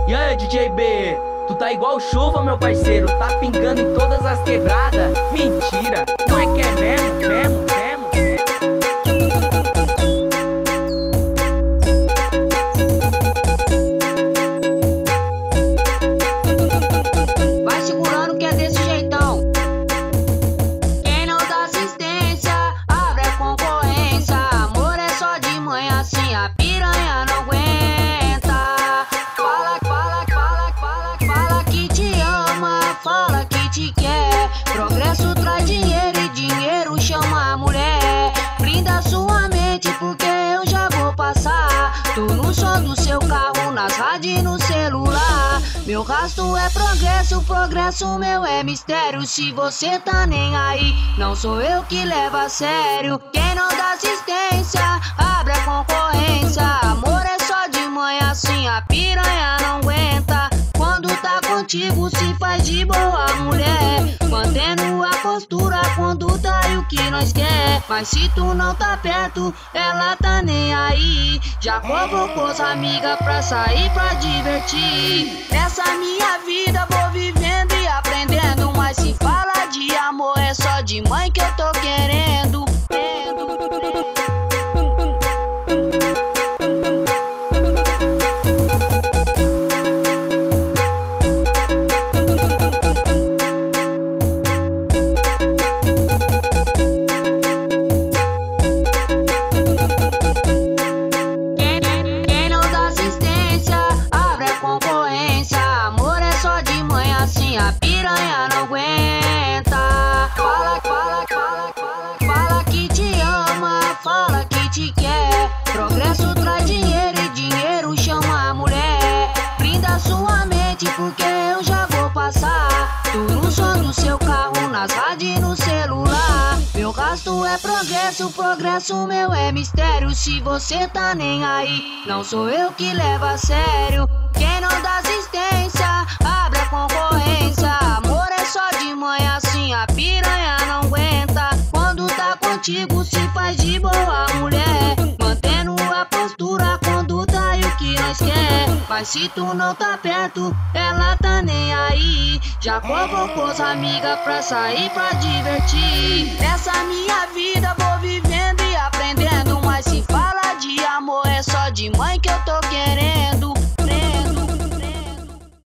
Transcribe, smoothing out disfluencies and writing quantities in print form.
E aí, DJ B, tu tá igual chuva, meu parceiro. Tá pingando em todas as quebradas. Mentira, não é que é mesmo. Vai segurando que é desse jeitão. Quem não dá assistência, abre a concorrência. Amor é só de manhã assim, a piranha não aguenta. Fala que te ama, fala que te quer. Progresso traz dinheiro e dinheiro chama a mulher. Brinda sua mente porque eu já vou passar. Tô no som do seu carro, nas rádios e no celular. Meu rastro é progresso, progresso meu é mistério. Se você tá nem aí, não sou eu que levo a sério. Quem não dá assistência, abre a concorrência. Amor é só de manhã assim, a piranha não aguenta. Quando tá contigo se faz de boa mulher, mantendo a postura, a conduta e o que nós quer. Mas se tu não tá perto, ela tá nem aí. Já convocou as amigas pra sair pra divertir. Nessa minha vida vou vivendo e aprendendo, mas se fala de amor é só de mãe que eu tô querendo. A piranha não aguenta. Fala que te ama, fala que te quer. Progresso traz dinheiro e dinheiro chama a mulher. Brinda sua mente porque eu já vou passar. Tu no som do seu carro, nas rádios e no celular. Meu rastro é progresso, progresso meu é mistério. Se você tá nem aí, não sou eu que levo a sério. Quem não dá assistência, abre a concorrência. Amor é só de manhã assim, a piranha não aguenta. Quando tá contigo se faz de boa mulher, mantendo a postura, a conduta e o que nós quer. Mas se tu não tá perto, ela tá nem aí. Já convocou as amigas pra sair pra divertir. Nessa minha vida vou vivendo e aprendendo, mas se fala de amor é só de mãe que eu tô querendo.